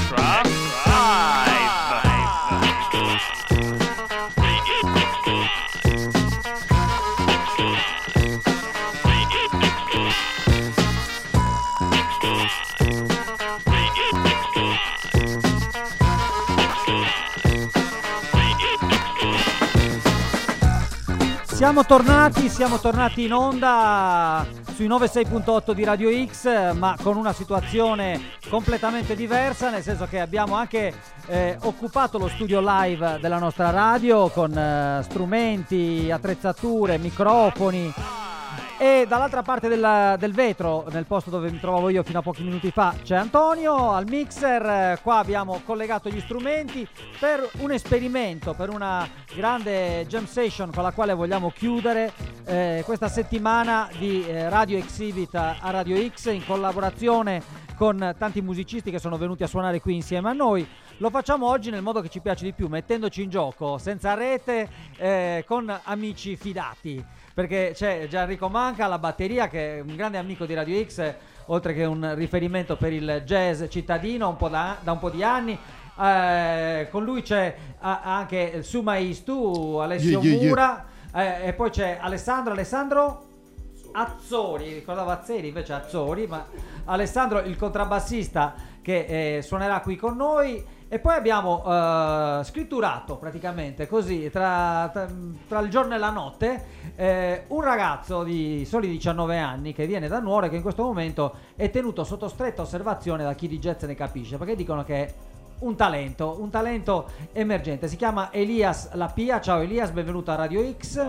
Siamo tornati in onda sui 96.8 di Radio X, ma con una situazione completamente diversa, nel senso che abbiamo anche occupato lo studio live della nostra radio con strumenti, attrezzature, microfoni, e dall'altra parte del vetro, nel posto dove mi trovavo io fino a pochi minuti fa, c'è Antonio al mixer. Qua abbiamo collegato gli strumenti per un esperimento, per una grande jam session con la quale vogliamo chiudere questa settimana di Radio Exhibit a Radio X, in collaborazione con tanti musicisti che sono venuti a suonare qui insieme a noi. Lo facciamo oggi nel modo che ci piace di più, mettendoci in gioco, senza rete, con amici fidati. Perché c'è Gianrico Manca alla batteria, che è un grande amico di Radio X, oltre che un riferimento per il jazz cittadino da un po' di anni. Con lui c'è anche Suma Istu, Alessio Mura, e poi c'è Alessandro Azzori, ricordavo Azzeri, invece Azzori, ma Alessandro, il contrabbassista, che suonerà qui con noi. E poi abbiamo scritturato praticamente così tra il giorno e la notte un ragazzo di soli 19 anni che viene da Nuoro e che in questo momento è tenuto sotto stretta osservazione da chi di jazz ne capisce, perché dicono che è un talento emergente. Si chiama Elias Lapia. Ciao Elias, benvenuto a Radio X.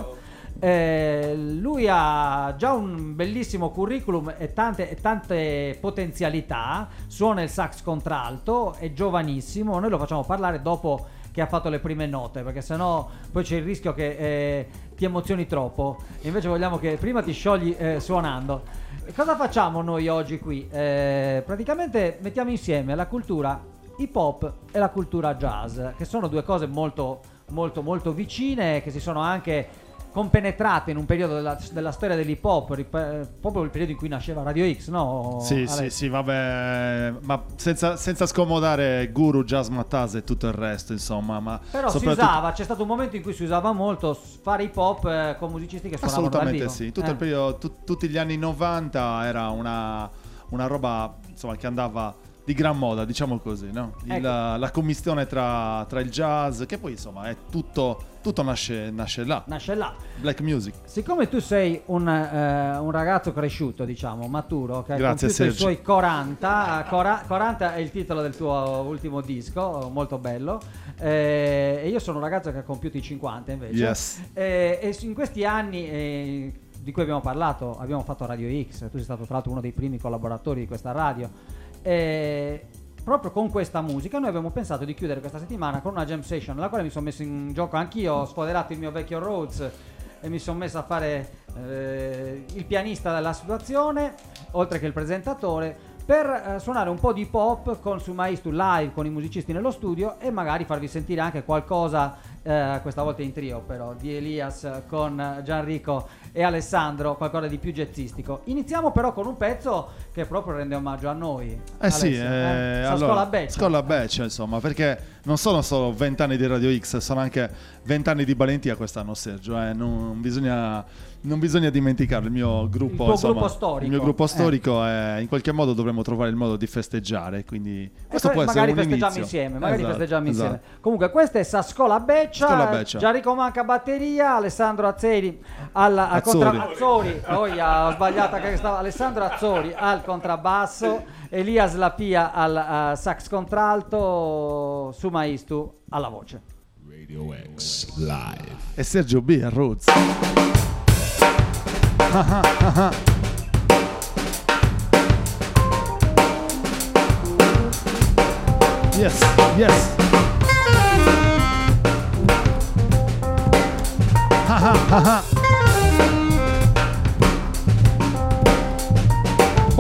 Lui ha già un bellissimo curriculum e tante potenzialità. Suona il sax contralto, è giovanissimo. Noi lo facciamo parlare dopo che ha fatto le prime note, perché sennò poi c'è il rischio che ti emozioni troppo. Invece vogliamo che prima ti sciogli suonando. E cosa facciamo noi oggi qui? Praticamente mettiamo insieme la cultura hip hop e la cultura jazz, che sono due cose molto molto molto vicine, che si sono anche compenetrate in un periodo della storia dell'hip hop, proprio il periodo in cui nasceva Radio X, no? Sì, vabbè, ma senza scomodare Guru, Jazz Mataz e tutto il resto, insomma. Ma però c'è stato un momento in cui si usava molto fare hip hop con musicisti che suonavano dal vivo. Assolutamente sì, tutto il periodo, tutti gli anni 90 era una roba, insomma, che andava di gran moda, diciamo così, no? Ecco. La commistione tra il jazz, che poi insomma è tutto nasce là. Black music. Siccome tu sei un ragazzo cresciuto, diciamo, maturo, che ha Grazie, compiuto i Sergio. suoi 40 è il titolo del tuo ultimo disco, molto bello, e io sono un ragazzo che ha compiuto i 50 invece. Yes. E in questi anni di cui abbiamo parlato, abbiamo fatto Radio X, tu sei stato tra l'altro uno dei primi collaboratori di questa radio. Proprio con questa musica noi abbiamo pensato di chiudere questa settimana con una jam session nella quale mi sono messo in gioco anch'io, ho sfoderato il mio vecchio Rhodes e mi sono messo a fare il pianista della situazione, oltre che il presentatore, per suonare un po' di pop con Suma Istu live, con i musicisti nello studio, e magari farvi sentire anche qualcosa, questa volta in trio però, di Elias con Gianrico e Alessandro, qualcosa di più jazzistico. Iniziamo però con un pezzo che proprio rende omaggio a noi. Allora, Scolla Beccia, insomma, perché non sono solo 20 anni di Radio X, sono anche 20 anni di Valentia quest'anno, Sergio, non bisogna dimenticarlo, il mio gruppo, il mio gruppo storico, in qualche modo dovremmo trovare il modo di festeggiare, quindi questo può essere un inizio. Magari festeggiamo insieme. Comunque questa è Sascola Beccia. Gianrico Manca batteria, Alessandro Azzori ho sbagliato che stava Alessandro Azzori al contrabbasso, Elias Lapia al sax contralto, Suma Istu alla voce. Radio X Live e Sergio B a Rhodes. Yes. Oh,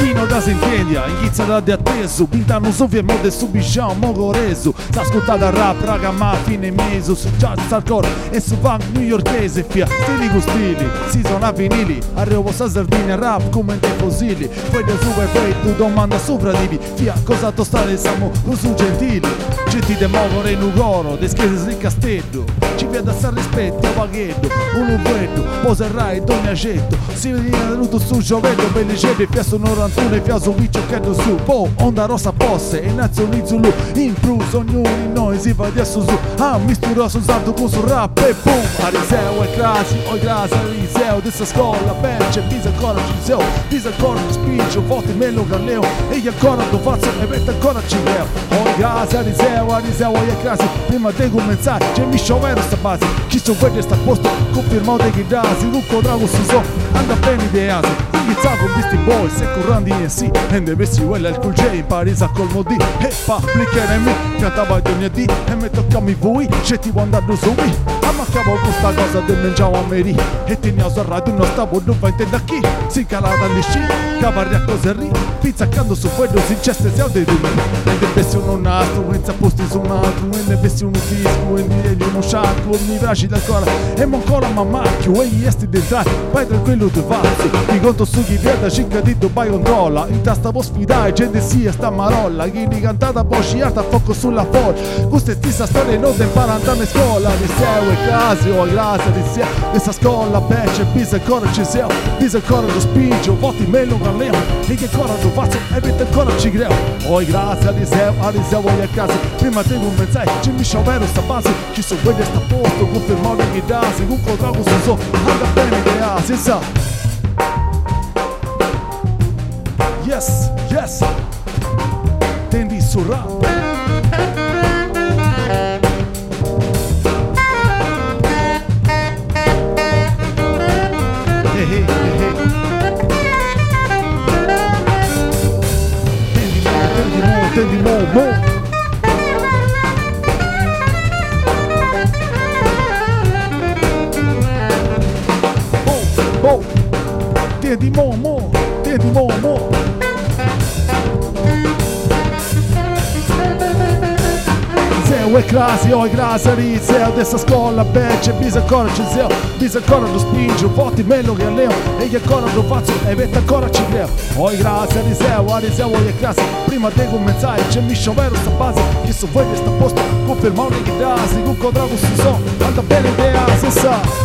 chi non da sentendia, inghizza di atteso, pintano su via mode su bisciamo, mogo reso. Sta ascoltando il rap, raga, ma fine mese, su jazz, hardcore e su funk newyorkese, fia, stili con stili, si sono a vinili, arrivo sa Sardegna, rap come dei fosili, poi da super freddo, domanda sopra di fia, cosa tostare, siamo su gentili, gente de muovere in ugoro, de schese di castello, ci vede a san rispetto, a paghetto, uno freddo, poserai, donniacetto, si vede venuto su giovedì, bellicete, fia su 91 e fia su viccio che su, onda rosa posse, e nazioni zulu, in plus, ognuno di noi si fa di su, mistura su santo con su rap e boom, Ariseo e crasi, oi grasa, Ariseo, dessa scuola, c'è pisa ancora Giseo, pisa ancora lo spiccio, forte melo galleo, e io ancora do faccio e vette ancora ci veo, oi grasa, Ariseo, oi crasi, prima di cominciare, c'è mi sciovere sta base, chi so vede sta posto, confermato che dasi, Rucco Drago si so, anda bene ideasi, inizia con questi boys, e con Randy e sì, e deve si quella il cool J in Parigi a colmo di, e fa applicare me, cantava il lunedì, e mi toccami voi, c'è ti può andare su me, ammaccavo con sta cosa del mangiavo a meri, e teniamo sul radio, non stavo non va a intendere chi, si calava gli sci, cavarri a cose ri, pizzaccando su quello si ceste se ho dei due, e deve essere un altro, senza posti su un altro, e deve essere uno fisco, e di uno sciacco, mi piace da ancora, e mo ancora ma macchio, e gli esti dentro, vai tranquillo tu fazzi, ti conto su chi viene da 5 di Dubai controlla, in testa può sfidare, gente sia sta marolla, chi di cantata può sciarta a fuoco sulla folla, questa è stessa storia non te impara andare in scuola, di seu e casi, o grazie di sia, questa scuola, c'è bisa ancora ci siamo, bisa ancora lo spingo, voti melo galeo, e che ancora lo faccio, e vedi ancora ci creo, oi grazie di seu, oi a casa, prima te comenzai, ci mi sciovero sta base, ci so vede sta posto, confermato che dasi, con contrago su so, anda bene che ha, si sa. Yes, yes, tendi su rap. Hey, hey, hey, hey. Tendi mo. Tendi mo. Zeo e classe, oi grazie Ariseo, dessa scuola, c'è bisa ancora ci siamo, bisa ancora lo spingo, voti melo che alleo, e io ancora lo faccio, e vette ancora ci creo, oi grazie Ariseo, oi e classe, prima di cominciare, c'è mi sciovero sta base, chi so vede sta posto, confermare che dasi, con contrago si so, anda bene idea, si sa.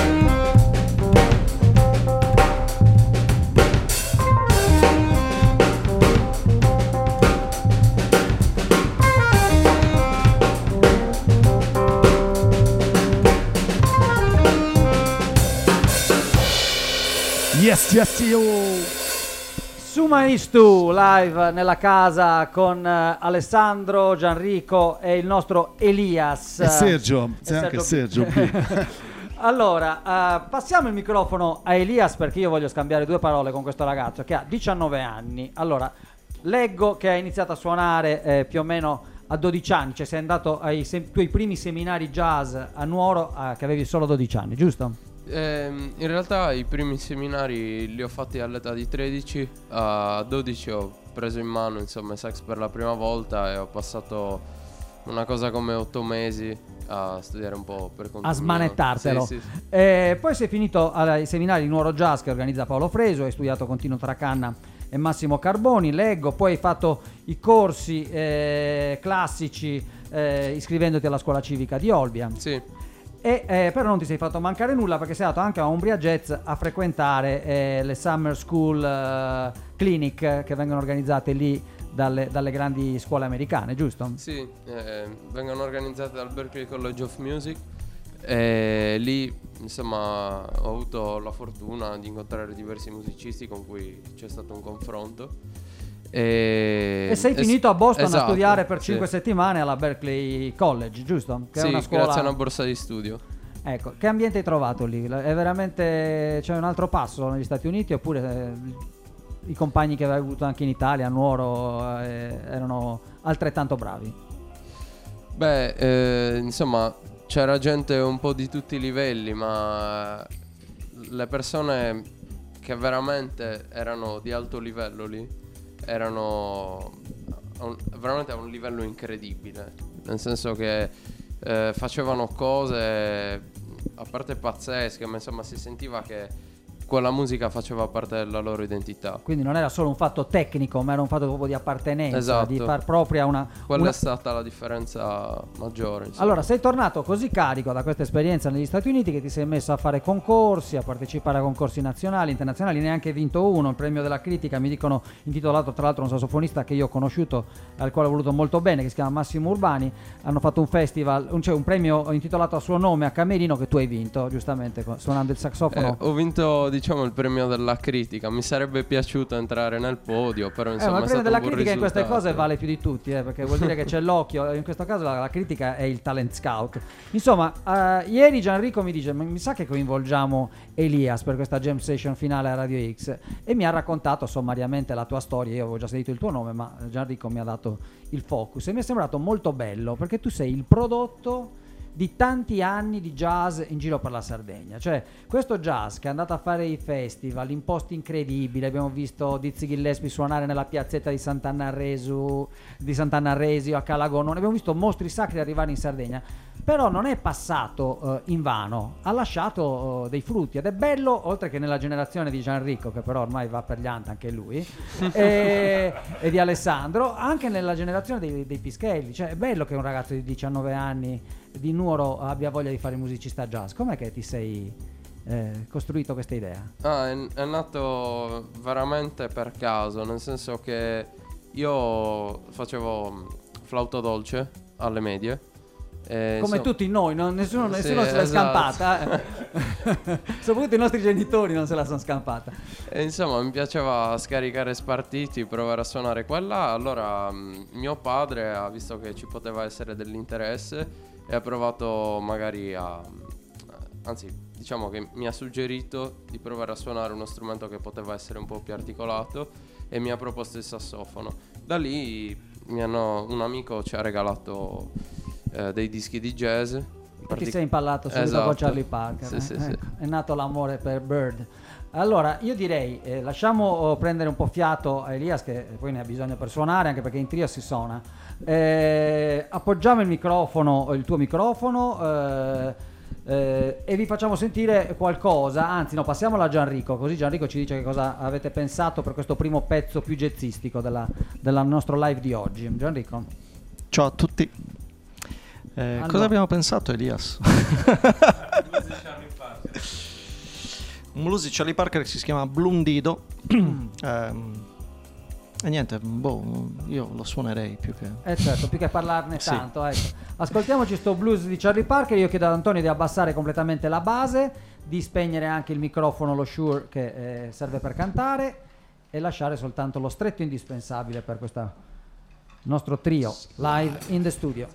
Yes, io. Sumaistu live nella casa con Alessandro, Gianrico e il nostro Elias. E Sergio, c'è anche Sergio. Allora, passiamo il microfono a Elias perché io voglio scambiare due parole con questo ragazzo che ha 19 anni. Allora, leggo che hai iniziato a suonare più o meno a 12 anni, cioè sei andato ai tuoi primi seminari jazz a Nuoro che avevi solo 12 anni, giusto? In realtà i primi seminari li ho fatti all'età di 13, a 12 ho preso in mano insomma il sax per la prima volta e ho passato una cosa come 8 mesi a studiare un po' per conto mio. A smanettartelo. Sì. Poi sei finito ai seminari di Nuoro Jazz che organizza Paolo Fresu, hai studiato con Tino Tracanna e Massimo Carboni, leggo, poi hai fatto i corsi classici iscrivendoti alla scuola civica di Olbia. Sì. E però non ti sei fatto mancare nulla perché sei andato anche a Umbria Jazz a frequentare le Summer School Clinic che vengono organizzate lì dalle grandi scuole americane, giusto? Sì, vengono organizzate dal Berklee College of Music e lì insomma ho avuto la fortuna di incontrare diversi musicisti con cui c'è stato un confronto. E sei finito a Boston esatto, a studiare per 5 settimane alla Berklee College, giusto? Che sì, è una scuola... grazie a una borsa di studio. Ecco, che ambiente hai trovato lì? È veramente... c'è un altro passo negli Stati Uniti oppure i compagni che avevi avuto anche in Italia, a Nuoro, erano altrettanto bravi? Beh, insomma, c'era gente un po' di tutti i livelli, ma le persone che veramente erano di alto livello lì, erano veramente a un livello incredibile, nel senso che facevano cose a parte pazzesche, ma insomma si sentiva che quella musica faceva parte della loro identità. Quindi non era solo un fatto tecnico, ma era un fatto proprio di appartenenza, esatto, di far propria Quella è stata la differenza maggiore, insomma. Allora, sei tornato così carico da questa esperienza negli Stati Uniti che ti sei messo a fare concorsi, a partecipare a concorsi nazionali, internazionali, ne hai anche vinto uno, il premio della critica, mi dicono, intitolato tra l'altro a un sassofonista che io ho conosciuto, al quale ho voluto molto bene, che si chiama Massimo Urbani. Hanno fatto un festival, cioè un premio intitolato a suo nome a Camerino, che tu hai vinto, giustamente, suonando il sassofono. Ho vinto, diciamo, il premio della critica. Mi sarebbe piaciuto entrare nel podio, però insomma ma il premio della critica in queste risultato. cose vale più di tutti, perché vuol dire che c'è l'occhio. In questo caso la critica è il talent scout. Insomma, ieri Gianrico mi dice: mi sa che coinvolgiamo Elias per questa jam session finale a Radio X, e mi ha raccontato sommariamente la tua storia. Io avevo già sentito il tuo nome, ma Gianrico mi ha dato il focus e mi è sembrato molto bello, perché tu sei il prodotto di tanti anni di jazz in giro per la Sardegna. Cioè, questo jazz che è andato a fare i festival in posti incredibili, abbiamo visto Dizzy Gillespie suonare nella piazzetta di Sant'Anna Resio a Calagonone, abbiamo visto mostri sacri arrivare in Sardegna, però non è passato in vano, ha lasciato dei frutti, ed è bello, oltre che nella generazione di Gianrico, che però ormai va per gli anti anche lui, e di Alessandro, anche nella generazione dei Pischelli. Cioè, è bello che un ragazzo di 19 anni di Nuoro abbia voglia di fare il musicista jazz. Com'è che ti sei costruito questa idea? È nato veramente per caso, nel senso che io facevo flauto dolce alle medie. Come tutti noi, nessuno sì, se l'è esatto. scampata. Soprattutto i nostri genitori non se la sono scampata. E insomma, mi piaceva scaricare spartiti, provare a suonare quella. Allora mio padre ha visto che ci poteva essere dell'interesse e ha provato magari anzi, diciamo che mi ha suggerito di provare a suonare uno strumento che poteva essere un po' più articolato, e mi ha proposto il sassofono. Da lì un amico ci ha regalato dei dischi di jazz. Ti sei impallato subito, esatto, con Charlie Parker. Sì. È nato l'amore per Bird. Allora, io direi lasciamo prendere un po' fiato a Elias, che poi ne ha bisogno per suonare, anche perché in trio si suona. Appoggiamo il tuo microfono, e vi facciamo sentire qualcosa. Anzi no, passiamola a Gianrico, così Gianrico ci dice che cosa avete pensato per questo primo pezzo più jazzistico della nostro live di oggi. Gianrico. Ciao a tutti. Cosa abbiamo pensato, Elias? Un blues di Charlie Parker che si chiama Blundido. E niente, io lo suonerei più che... certo, più che parlarne sì. Tanto, ecco. Ascoltiamoci sto blues di Charlie Parker. Io chiedo ad Antonio di abbassare completamente la base, di spegnere anche il microfono, lo Shure che serve per cantare, e lasciare soltanto lo stretto indispensabile per questo nostro trio live in the studio.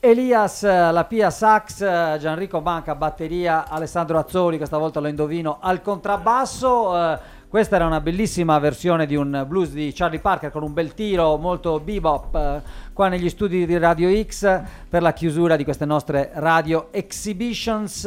Elias, la Pia sax, Gianrico Banca batteria, Alessandro Azzoli, questa volta lo indovino, al contrabbasso. Questa era una bellissima versione di un blues di Charlie Parker con un bel tiro molto bebop qua negli studi di Radio X per la chiusura di queste nostre radio exhibitions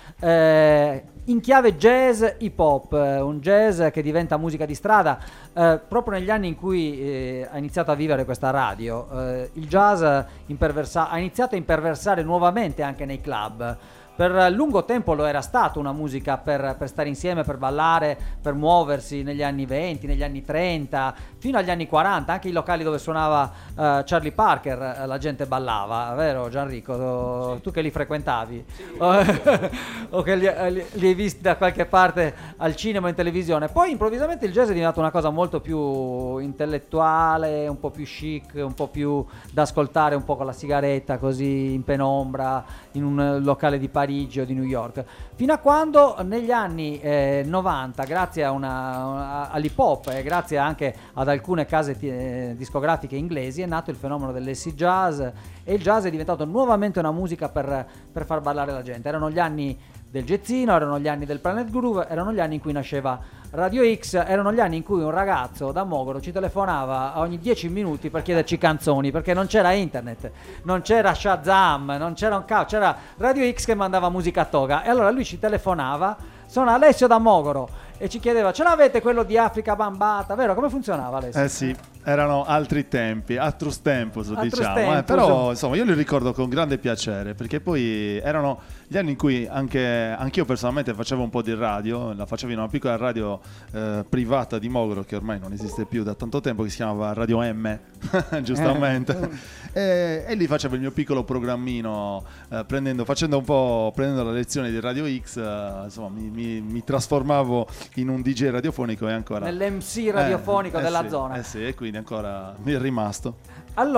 in chiave jazz hip hop, un jazz che diventa musica di strada proprio negli anni in cui ha iniziato a vivere questa radio. Il jazz ha iniziato a imperversare nuovamente anche nei club. Per lungo tempo lo era stato una musica per stare insieme, per ballare, per muoversi negli anni 20, negli anni 30, fino agli anni 40, anche i locali dove suonava Charlie Parker la gente ballava, vero Gianrico? Tu che li frequentavi? Sì. O che li hai visti da qualche parte al cinema o in televisione. Poi improvvisamente il jazz è diventato una cosa molto più intellettuale, un po' più chic, un po' più da ascoltare un po' con la sigaretta così in penombra in un locale di Parigi o di New York, fino a quando negli anni 90, grazie all'hip hop e grazie anche ad alcune case discografiche inglesi, è nato il fenomeno dell'acid jazz, e il jazz è diventato nuovamente una musica per far ballare la gente. Erano gli anni del jazzino, erano gli anni del Planet Groove, erano gli anni in cui nasceva Radio X, erano gli anni in cui un ragazzo da Mogoro ci telefonava ogni 10 minuti per chiederci canzoni, perché non c'era internet, non c'era Shazam, non c'era un cavolo, c'era Radio X che mandava musica a toga, e allora lui ci telefonava: sono Alessio da Mogoro, e ci chiedeva: ce l'avete quello di Africa Bambata, vero? Come funzionava, Alessio? Sì, erano altri tempi, atrus tempus, diciamo. Però insomma io li ricordo con grande piacere, perché poi erano gli anni in cui anch'io personalmente facevo un po' di radio, la facevo in una piccola radio privata di Mogoro, che ormai non esiste più da tanto tempo, che si chiamava Radio M, giustamente. E lì facevo il mio piccolo programmino, prendendo la lezione di Radio X, insomma mi trasformavo in un DJ radiofonico, e ancora nell'MC radiofonico della zona. Sì, e quindi ancora mi è rimasto.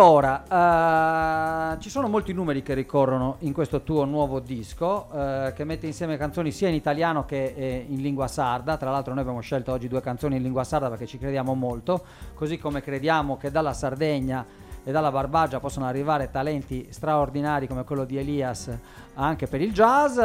Allora, ci sono molti numeri che ricorrono in questo tuo nuovo disco, che mette insieme canzoni sia in italiano che in lingua sarda. Tra l'altro noi abbiamo scelto oggi 2 canzoni in lingua sarda perché ci crediamo molto, così come crediamo che dalla Sardegna e dalla Barbagia possono arrivare talenti straordinari come quello di Elias anche per il jazz.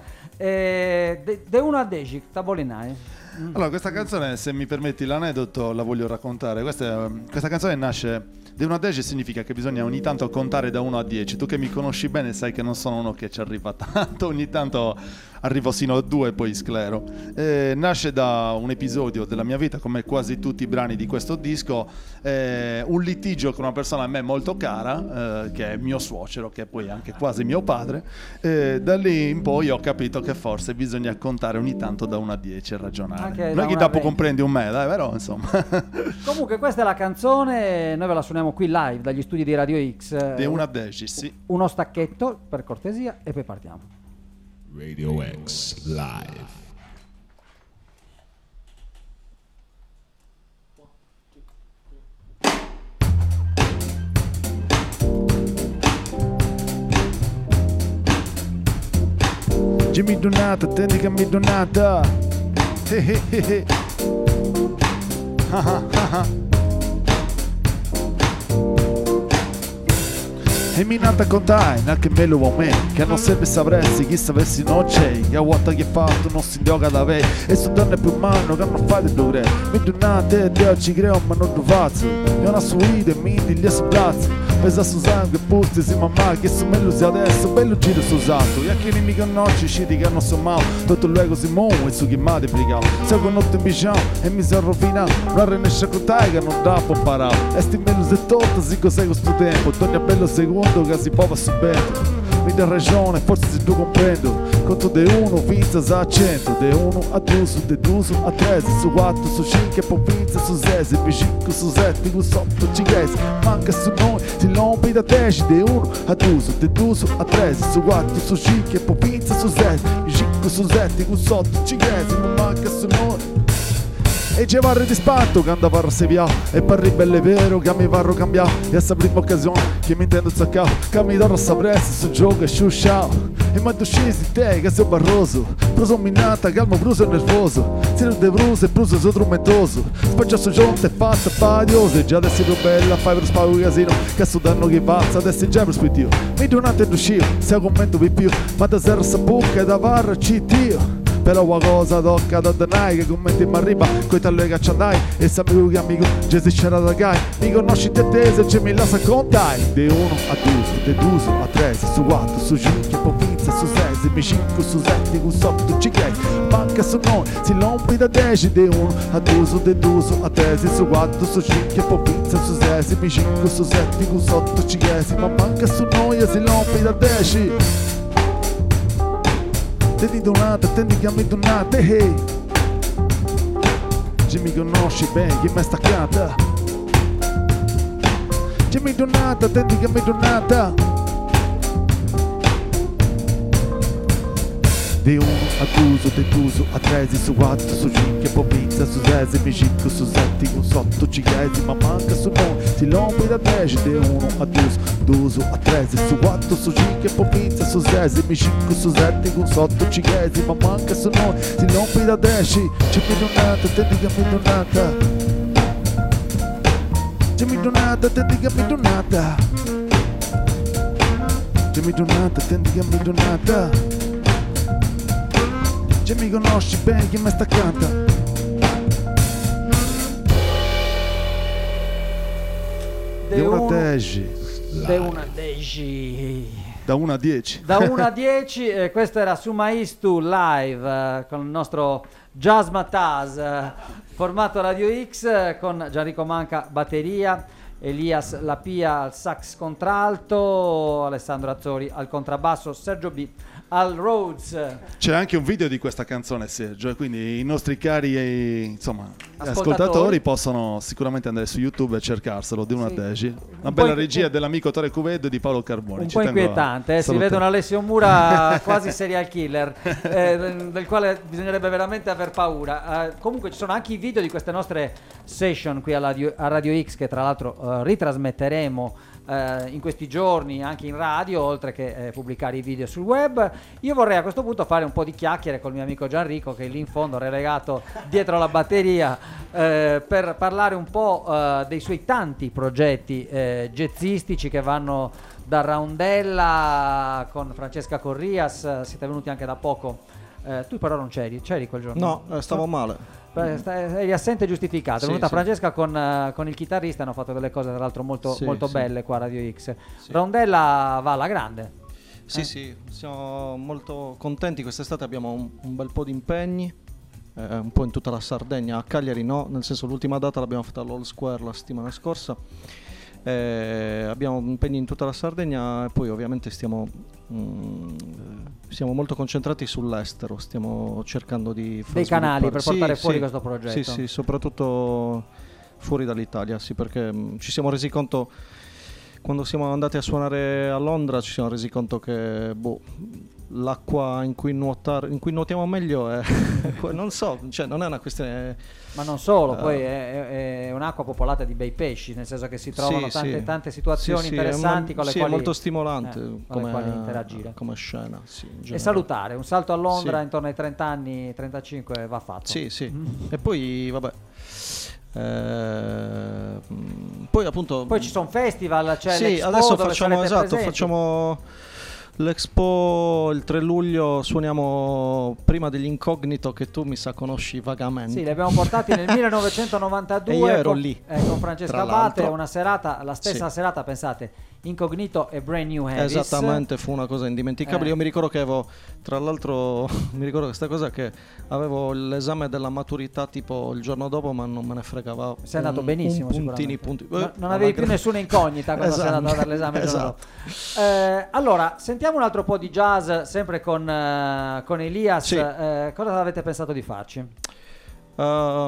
De 1 a 10, tabolinai. Allora, questa canzone, se mi permetti l'aneddoto, la voglio raccontare. Questa canzone nasce da 1 a 10, significa che bisogna ogni tanto contare da 1 a 10. Tu che mi conosci bene sai che non sono uno che ci arriva tanto, ogni tanto arrivo sino a 2 e poi sclero. Nasce da un episodio della mia vita, come quasi tutti i brani di questo disco, un litigio con una persona a me molto cara, che è mio suocero, che è poi anche quasi mio padre. Da lì in poi ho capito che forse bisogna contare ogni tanto da 1 a 10 e ragionare. Non è che dopo comprendi un me, però insomma. Comunque questa è la canzone, noi ve la suoniamo qui live dagli studi di Radio X. Di 1 a 10, sì. Uno stacchetto per cortesia e poi partiamo. Radio X Live. Jimmy Donata, tendi che mi donata. E mi nata contai, anche me lo vuoi me, che non sempre sapresti chi sapessi non c'è, che a volta che fatto non si gioca da ve, e su donne più mano che non fate due gre, mi donate e Dio ci creo ma non lo faccio, e una suite e mi di gli esplazzi, pesa su sangue e pusti si mamma, che su me lo si adesso, bello giro su usato, e a chi mi conosci sciti che non so mai, tutto l'ego si muove e su chi mi ha debrigato, se con notte in biciamo e mi si rovinato, non riesce a contare che non da po' parato, e sti me lo si tolto, si cos'è questo tempo, torni a bello secondo, che si può subito mi dà ragione, forse se tu comprendo conto de 1, vinza a 100 de 1 a 2, su de 2 su a 3 su 4, su 5 e poi vinza su 6 e 5 su 7 con sotto 5 manca su noi, si lompi da 10 de 1 a 2, su de 2 su a 3 su 4, su 5 e poi vinza su 6 e 5 su 7 con sotto 5 non manca su noi. E ci varre di spanto che andava a seviare, e per ribelle vero che mi varro cambiare, e a sta prima occasione che mi intendo zaccato, che mi darò sapresti su gioco e sciusciao, E ma tu scesi te che sei barroso, Bruso minata, calmo, Bruso nervoso, Sirio de Bruso e Bruso sono trumentoso, Spaccia su giunta e fatta fadiosa, già adesso più bella, fai per spago casino, che sto danno che pazza, adesso già per spitio, mi donate l'uscito, se commento vi più, ma da zero sa bucca e da varra citio. Però qualcosa tocca da denai che commenti mi arriva coi talloni che c'andai e sappiamo che amico Gesù c'era da gai mi conosci te te se c'è mi la sa contai de 1 a 2 de 2 a 3 su 4 su 5 poi pizza su 6 mi 5 su 7 con sotto ci gai manca su noi si lompi da 10 de 1 a 2 de 2 a 3 su 4 su 5 poi pizza su 6 mi 5 su 7 con sotto ci gai ma manca su noi e si lompi da 10. Tendi donata, tendi che mi donate, hey. Ci mi conosci bene, chi mi sta canta. Ci mi donata, tendi che mi donata. De 1 a 2, de 2 a 3, su 4, su 5, poi pizza su 6, mi 5 su 7, con sotto ci chiesi, ma manca su noi, si lompi da 10, de 1 a 2, 2 a 3, su 4, su 5, poi pizza su 6, mi 5 su 7, con sotto ci chiesi, ma manca su noi, si lompi da 10, ci mi donata, tendi che mi donata. Ci mi donata, tendi che mi donata. Ci mi donata, tendi che mi donata. Ci mi conosci bene chi mi sta canta. De 1 a 10. De 1 a 10. Da 1 a 10. Da 1 a 10, questo era Sumaistu live con il nostro Jazz Mataz, formato Radio X con Gianrico Manca batteria, Elias Lapia al sax contralto, Alessandro Azzori al contrabbasso, Sergio B al Rhodes. C'è anche un video di questa canzone, Sergio, e quindi i nostri cari ascoltatori possono sicuramente andare su YouTube e cercarselo di 1 a 10. Una bella regia dell'amico Tore Cuvedo e di Paolo Carboni. Un po' inquietante, si vede un Alessio Mura quasi serial killer, del quale bisognerebbe veramente aver paura. Comunque ci sono anche i video di queste nostre session qui a Radio X, che tra l'altro ritrasmetteremo in questi giorni anche in radio, oltre che pubblicare i video sul web. Io vorrei a questo punto fare un po' di chiacchiere col mio amico Gianrico, che è lì in fondo relegato dietro la batteria, per parlare un po' dei suoi tanti progetti jazzistici che vanno da Roundella con Francesca Corrias. Siete venuti anche da poco, tu però non c'eri quel giorno? No, stavo male. Eri assente giustificato. È venuta Francesca con il chitarrista, hanno fatto delle cose tra l'altro molto belle qua a Radio X. Roundella va alla grande. Sì, siamo molto contenti. Quest'estate abbiamo un bel po' di impegni, un po' in tutta la Sardegna. A Cagliari no, nel senso l'ultima data l'abbiamo fatta all'All Square la settimana scorsa. Abbiamo impegni in tutta la Sardegna e poi ovviamente siamo molto concentrati sull'estero, stiamo cercando di fare dei canali per portare fuori questo progetto. Sì, soprattutto fuori dall'Italia, sì, perché ci siamo resi conto quando siamo andati a suonare a Londra, ci siamo resi conto che l'acqua in cui nuotiamo meglio è non so, cioè non è una questione, ma non solo, poi è un'acqua popolata di bei pesci, nel senso che si trovano tante situazioni interessanti con le quali è molto stimolante con le quali interagire come scena, e salutare. Un salto a Londra intorno ai 30 anni, 35 va fatto. E poi vabbè, poi appunto ci sono festival, c'è l'Expo, adesso facciamo l'Expo il 3 luglio, suoniamo prima degli Incognito, che tu mi sa conosci vagamente. Sì, li abbiamo portati nel 1992 e io ero lì con Francesca Abate, una serata, la stessa serata, pensate, Incognito e Brand New Heavies. Esattamente, fu una cosa indimenticabile. Io mi ricordo che avevo, tra l'altro mi ricordo questa cosa, che avevo l'esame della maturità tipo il giorno dopo, ma non me ne fregava. Sei andato benissimo, punti. Non avevi più nessuna incognita quando sei andato a dare l'esame il giorno dopo. Allora, sentiamo un altro po' di jazz, sempre con Elias. Cosa avete pensato di farci? Lo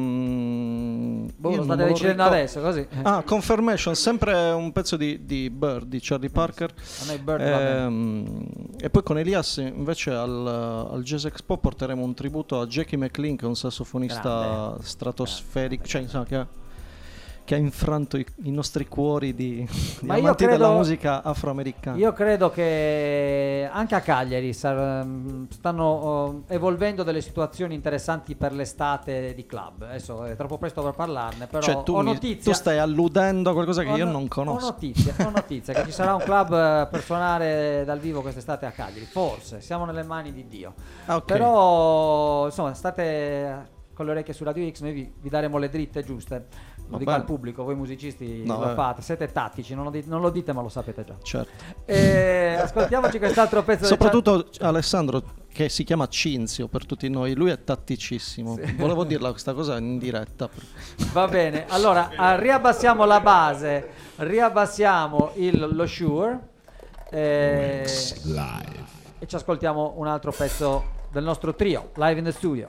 state decidendo adesso, così. Confirmation, sempre un pezzo di Bird, di Charlie Parker. A noi Bird va bene. E poi con Elias invece al Jazz Expo porteremo un tributo a Jackie McLean, che è un sassofonista stratosferico, cioè insomma, che ha infranto i nostri cuori di amanti della musica afroamericana. Io credo che anche a Cagliari stanno evolvendo delle situazioni interessanti per l'estate di club. Adesso è troppo presto per parlarne, però cioè, tu stai alludendo a qualcosa che io non conosco. Ho notizia che ci sarà un club per suonare dal vivo quest'estate a Cagliari. Forse siamo nelle mani di Dio. Okay. Però insomma, state con le orecchie su Radio X, noi vi daremo le dritte giuste. Lo dico al pubblico, voi musicisti lo fate, siete tattici, non lo dite ma lo sapete già. Certo. Ascoltiamoci quest'altro pezzo. Soprattutto Alessandro, che si chiama Cinzio per tutti noi, lui è tatticissimo. Sì. Volevo dirla questa cosa in diretta. Va bene, allora riabbassiamo la base, riabbassiamo lo Shure live. E ci ascoltiamo un altro pezzo del nostro trio, live in the studio.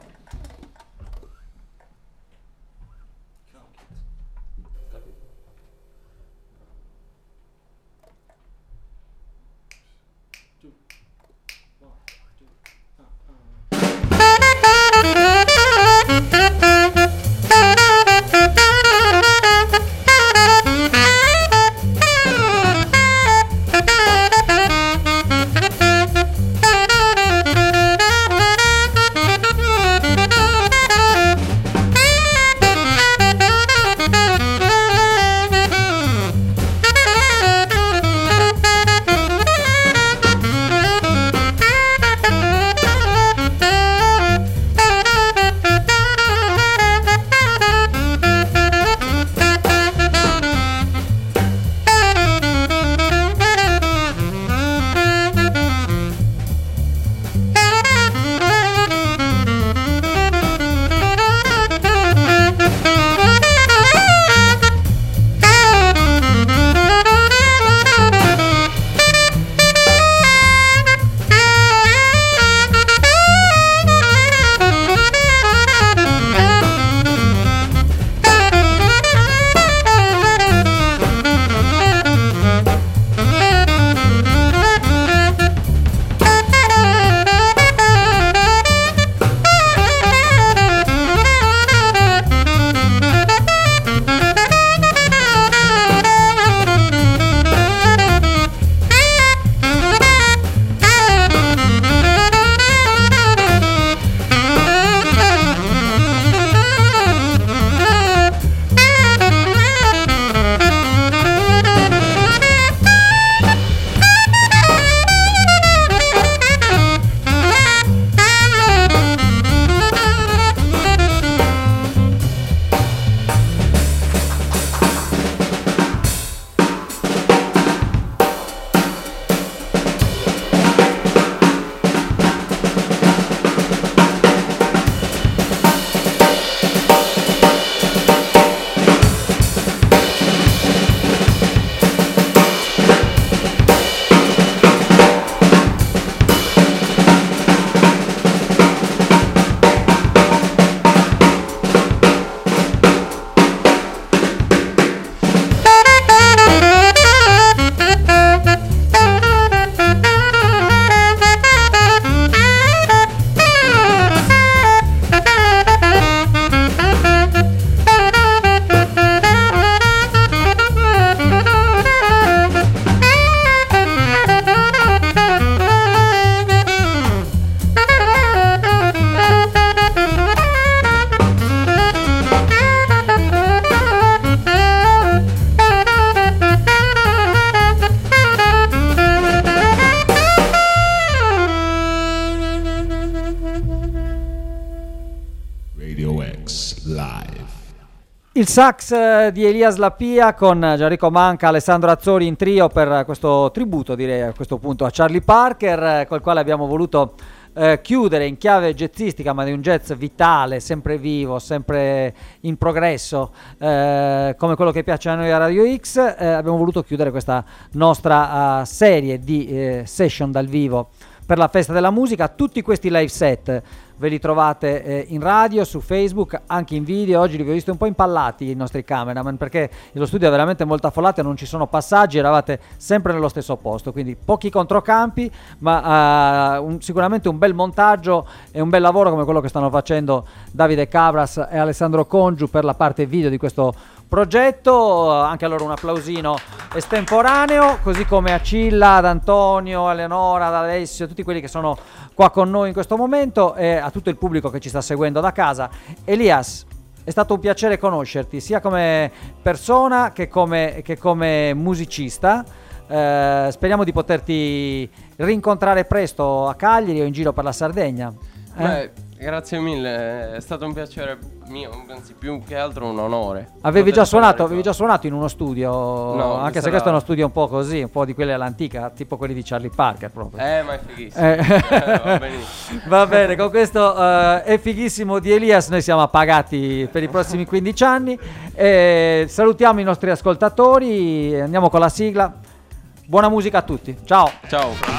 Il sax di Elias Lapia con Gianrico Manca, Alessandro Azzori in trio per questo tributo, direi a questo punto, a Charlie Parker, col quale abbiamo voluto chiudere in chiave jazzistica, ma di un jazz vitale, sempre vivo, sempre in progresso, come quello che piace a noi a Radio X. Abbiamo voluto chiudere questa nostra serie di session dal vivo per la festa della musica. Tutti questi live set ve li trovate in radio, su Facebook, anche in video. Oggi li ho visti un po' impallati i nostri cameraman, perché lo studio è veramente molto affollato e non ci sono passaggi, eravate sempre nello stesso posto, quindi pochi controcampi, ma sicuramente un bel montaggio e un bel lavoro come quello che stanno facendo Davide Cabras e Alessandro Congiu per la parte video di questo progetto. Anche a loro un applausino estemporaneo, così come a Cilla, ad Antonio, a Eleonora, ad Alessio, tutti quelli che sono qua con noi in questo momento, e a tutto il pubblico che ci sta seguendo da casa. Elias, è stato un piacere conoscerti sia come persona che come musicista. Speriamo di poterti rincontrare presto a Cagliari o in giro per la Sardegna. Grazie mille, è stato un piacere mio, anzi più che altro un onore. Avevi già suonato in uno studio? No, anche se questo è uno studio un po' così, un po' di quelli all'antica, tipo quelli di Charlie Parker proprio. Ma è fighissimo. Va benissimo. Va bene, con questo è fighissimo di Elias noi siamo appagati per i prossimi 15 anni. Salutiamo i nostri ascoltatori, andiamo con la sigla. Buona musica a tutti, ciao. Ciao.